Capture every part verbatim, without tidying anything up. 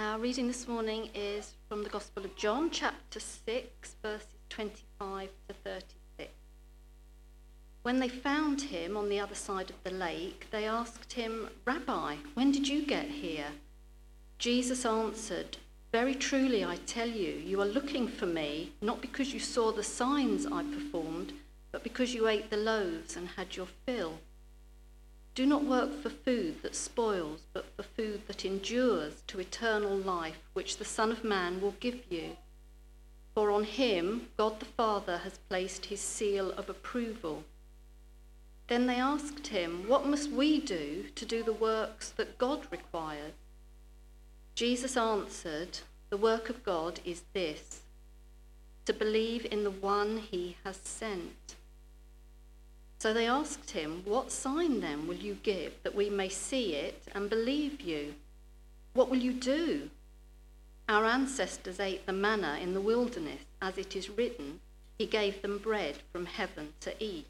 Our reading this morning is from the Gospel of John, chapter six, verses twenty-five to thirty-six. When they found him on the other side of the lake, they asked him, "Rabbi, when did you get here?" Jesus answered, "Very truly I tell you, you are looking for me, not because you saw the signs I performed, but because you ate the loaves and had your fill. Do not work for food that spoils, but for food that endures to eternal life, which the Son of Man will give you. For on him God the Father has placed his seal of approval." Then they asked him, "What must we do to do the works that God requires?" Jesus answered, "The work of God is this, to believe in the one he has sent." So they asked him, "What sign then will you give that we may see it and believe you? What will you do? Our ancestors ate the manna in the wilderness, as it is written, he gave them bread from heaven to eat."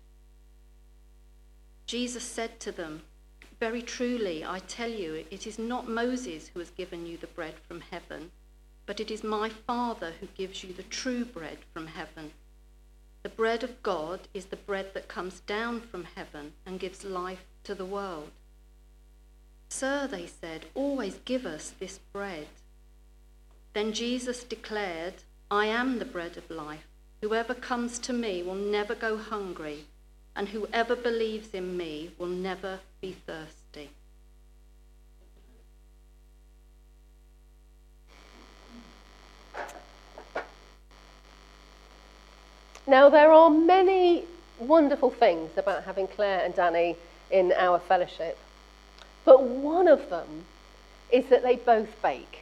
Jesus said to them, "Very truly I tell you, it is not Moses who has given you the bread from heaven, but it is my Father who gives you the true bread from heaven. The bread of God is the bread that comes down from heaven and gives life to the world." "Sir," they said, "always give us this bread." Then Jesus declared, "I am the bread of life. Whoever comes to me will never go hungry, and whoever believes in me will never be thirsty." Now, there are many wonderful things about having Claire and Danny in our fellowship, but one of them is that they both bake.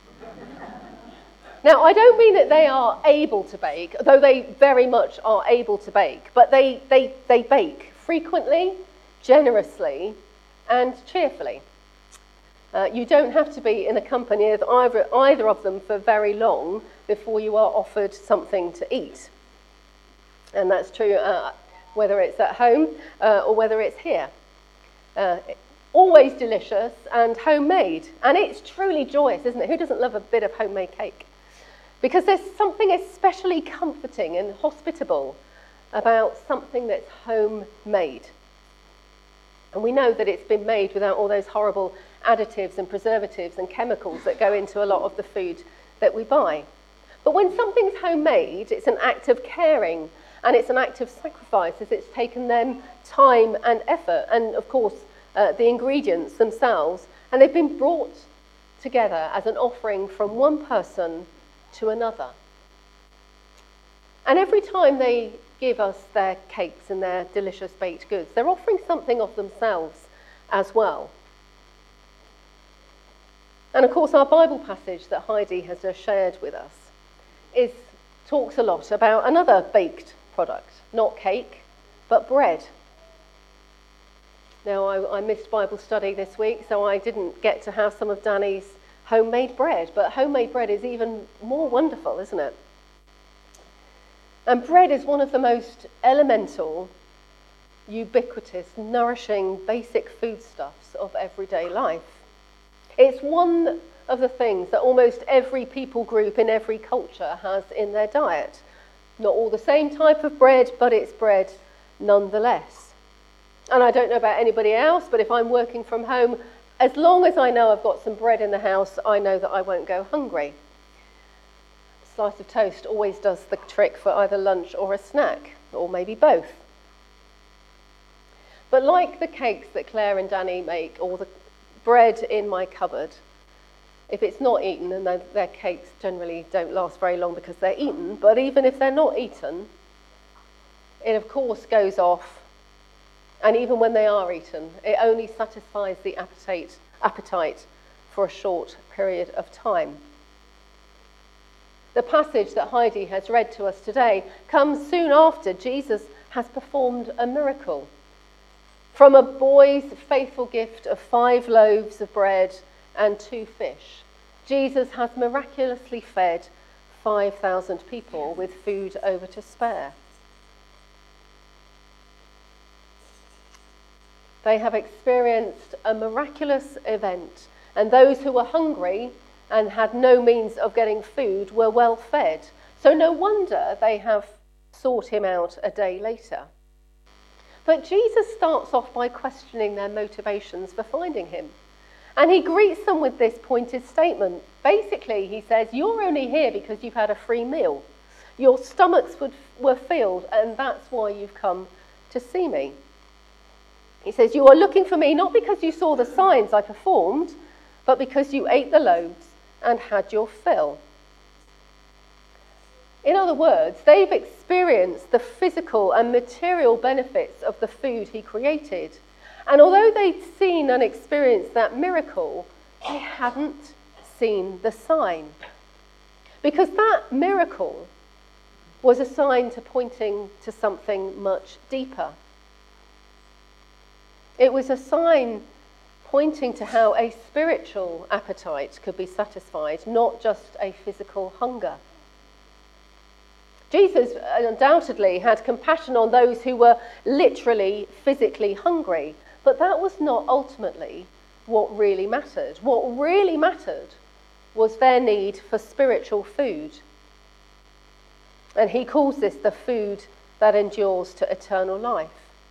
Now, I don't mean that they are able to bake, though they very much are able to bake, but they, they, they bake frequently, generously, and cheerfully. Uh, you don't have to be in the company of either, either of them for very long before you are offered something to eat. And that's true uh, whether it's at home uh, or whether it's here. Uh, always delicious and homemade. And it's truly joyous, isn't it? Who doesn't love a bit of homemade cake? Because there's something especially comforting and hospitable about something that's homemade. And we know that it's been made without all those horrible additives and preservatives and chemicals that go into a lot of the food that we buy. But when something's homemade, it's an act of caring. And it's an act of sacrifice, as it's taken them time and effort, and of course uh, the ingredients themselves, and they've been brought together as an offering from one person to another. And every time they give us their cakes and their delicious baked goods, they're offering something of themselves as well. And of course our Bible passage that Heidi has just shared with us is talks a lot about another baked product, not cake, but bread. Now, I, I missed Bible study this week, so I didn't get to have some of Danny's homemade bread, but homemade bread is even more wonderful, isn't it? And bread is one of the most elemental, ubiquitous, nourishing, basic foodstuffs of everyday life. It's one of the things that almost every people group in every culture has in their diet. Not all the same type of bread, but it's bread nonetheless. And I don't know about anybody else, but if I'm working from home, as long as I know I've got some bread in the house, I know that I won't go hungry. A slice of toast always does the trick for either lunch or a snack, or maybe both. But like the cakes that Claire and Danny make, or the bread in my cupboard, if it's not eaten, and their cakes generally don't last very long because they're eaten, but even if they're not eaten, it of course goes off. And even when they are eaten, it only satisfies the appetite, appetite for a short period of time. The passage that Heidi has read to us today comes soon after Jesus has performed a miracle. From a boy's faithful gift of five loaves of bread and two fish, Jesus has miraculously fed five thousand people with food over to spare. They have experienced a miraculous event, and those who were hungry and had no means of getting food were well fed. So no wonder they have sought him out a day later. But Jesus starts off by questioning their motivations for finding him. And he greets them with this pointed statement. Basically, he says, you're only here because you've had a free meal. Your stomachs would, were filled, and that's why you've come to see me. He says, you are looking for me not because you saw the signs I performed, but because you ate the loaves and had your fill. In other words, they've experienced the physical and material benefits of the food he created. And although they'd seen and experienced that miracle, they hadn't seen the sign. Because that miracle was a sign to pointing to something much deeper. It was a sign pointing to how a spiritual appetite could be satisfied, not just a physical hunger. Jesus undoubtedly had compassion on those who were literally, physically hungry, but that was not ultimately what really mattered. What really mattered was their need for spiritual food. And he calls this the food that endures to eternal life.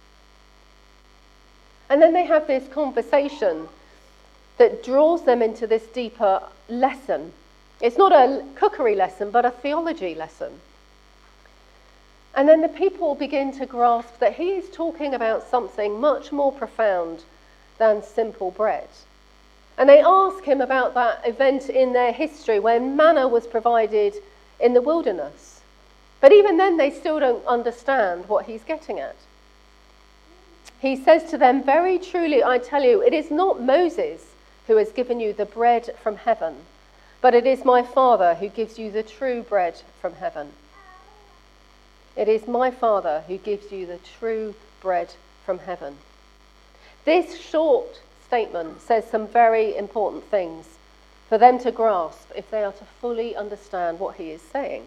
And then they have this conversation that draws them into this deeper lesson. It's not a cookery lesson, but a theology lesson. And then the people begin to grasp that he is talking about something much more profound than simple bread. And they ask him about that event in their history when manna was provided in the wilderness. But even then, they still don't understand what he's getting at. He says to them, very truly, I tell you, it is not Moses who has given you the bread from heaven, but it is my Father who gives you the true bread from heaven. It is my Father who gives you the true bread from heaven. This short statement says some very important things for them to grasp if they are to fully understand what he is saying.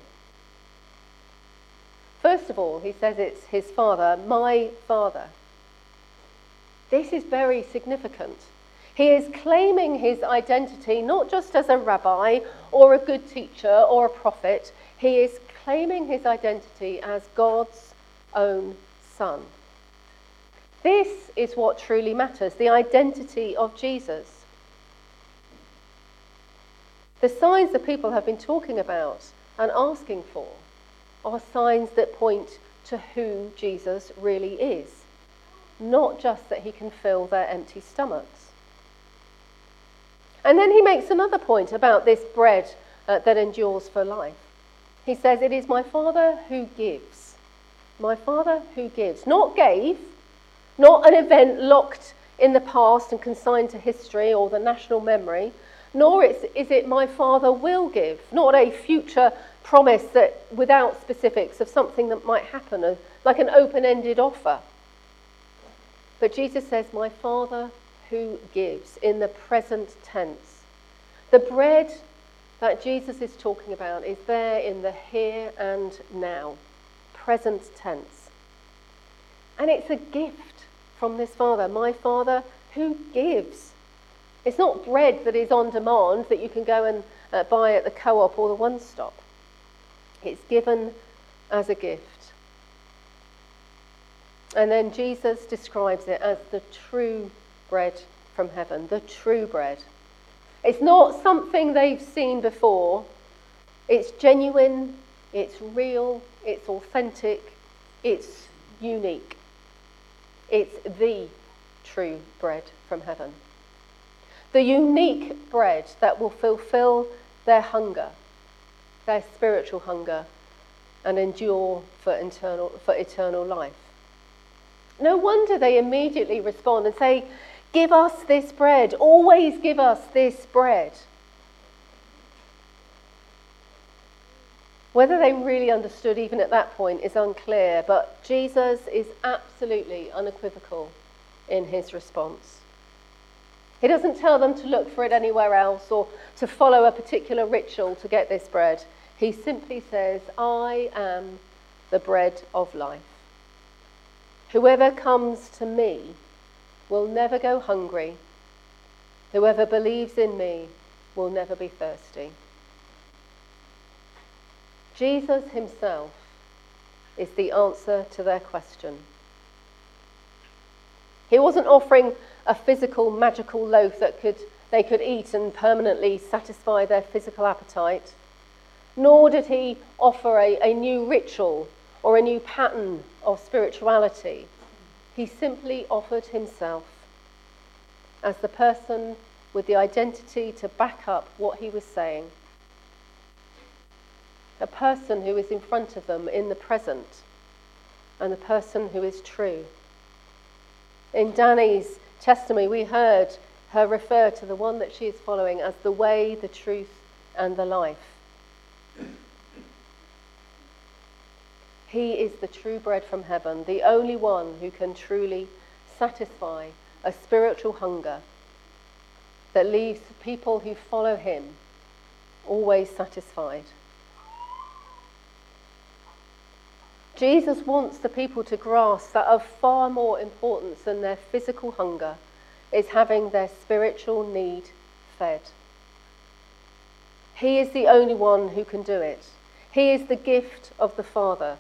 First of all, he says it's his Father, my Father. This is very significant. He is claiming his identity not just as a rabbi or a good teacher or a prophet. He is claiming his identity as God's own son. This is what truly matters, the identity of Jesus. The signs that people have been talking about and asking for are signs that point to who Jesus really is, not just that he can fill their empty stomachs. And then he makes another point about this bread uh, that endures for life. He says, it is my Father who gives. My Father who gives. Not gave, not an event locked in the past and consigned to history or the national memory, nor is, is it my Father will give, not a future promise that without specifics of something that might happen, like an open-ended offer. But Jesus says, my Father who gives, in the present tense. The bread that Jesus is talking about is there in the here and now, present tense. And it's a gift from this Father, my Father who gives. It's not bread that is on demand that you can go and uh, buy at the Co-op or the One Stop. It's given as a gift. And then Jesus describes it as the true bread from heaven, the true bread. It's not something they've seen before. It's genuine, it's real, it's authentic, it's unique. It's the true bread from heaven. The unique bread that will fulfill their hunger, their spiritual hunger, and endure for eternal, for eternal life. No wonder they immediately respond and say, give us this bread. Always give us this bread. Whether they really understood even at that point is unclear, but Jesus is absolutely unequivocal in his response. He doesn't tell them to look for it anywhere else or to follow a particular ritual to get this bread. He simply says, I am the bread of life. Whoever comes to me will never go hungry. Whoever believes in me will never be thirsty. Jesus himself is the answer to their question. He wasn't offering a physical, magical loaf that could they could eat and permanently satisfy their physical appetite, nor did he offer a, a new ritual or a new pattern of spirituality. He simply offered himself as the person with the identity to back up what he was saying. A person who is in front of them in the present, and the person who is true. In Danny's testimony, we heard her refer to the one that she is following as the way, the truth, and the life. He is the true bread from heaven, the only one who can truly satisfy a spiritual hunger that leaves people who follow him always satisfied. Jesus wants the people to grasp that of far more importance than their physical hunger is having their spiritual need fed. He is the only one who can do it. He is the gift of the Father.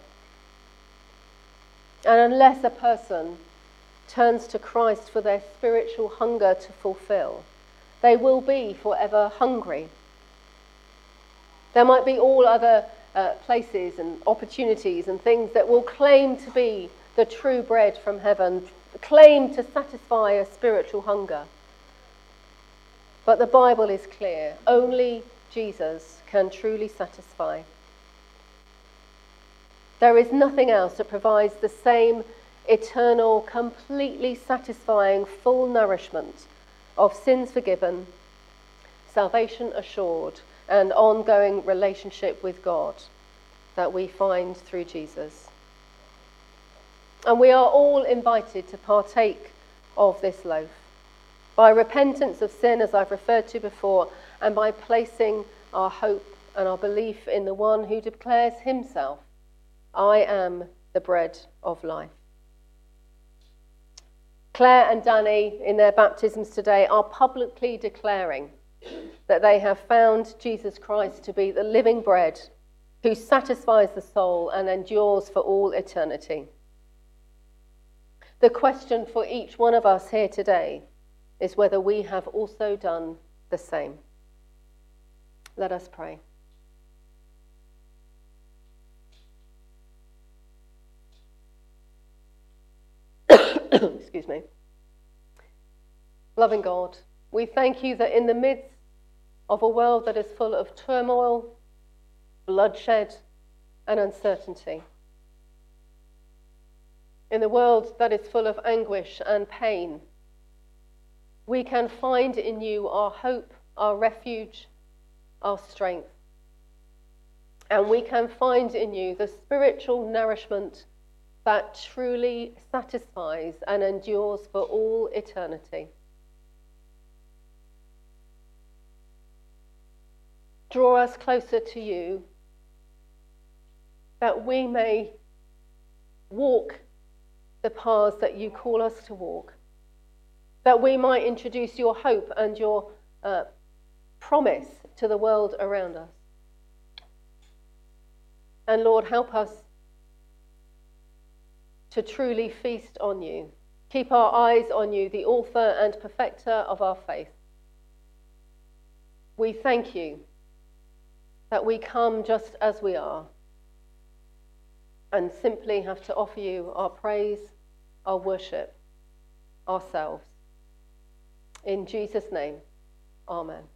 And unless a person turns to Christ for their spiritual hunger to fulfill, they will be forever hungry. There might be all other uh, places and opportunities and things that will claim to be the true bread from heaven, claim to satisfy a spiritual hunger. But the Bible is clear. Only Jesus can truly satisfy. There is nothing else that provides the same eternal, completely satisfying, full nourishment of sins forgiven, salvation assured, and ongoing relationship with God that we find through Jesus. And we are all invited to partake of this loaf by repentance of sin, as I've referred to before, and by placing our hope and our belief in the one who declares himself, I am the bread of life. Claire and Danny, in their baptisms today, are publicly declaring that they have found Jesus Christ to be the living bread who satisfies the soul and endures for all eternity. The question for each one of us here today is whether we have also done the same. Let us pray. Excuse me. Loving God, we thank you that in the midst of a world that is full of turmoil, bloodshed, and uncertainty, in the world that is full of anguish and pain, we can find in you our hope, our refuge, our strength. And we can find in you the spiritual nourishment that truly satisfies and endures for all eternity. Draw us closer to you, that we may walk the paths that you call us to walk, that we might introduce your hope and your uh, promise to the world around us. And Lord, help us to truly feast on you. Keep our eyes on you, the author and perfecter of our faith. We thank you that we come just as we are and simply have to offer you our praise, our worship, ourselves. In Jesus' name, amen.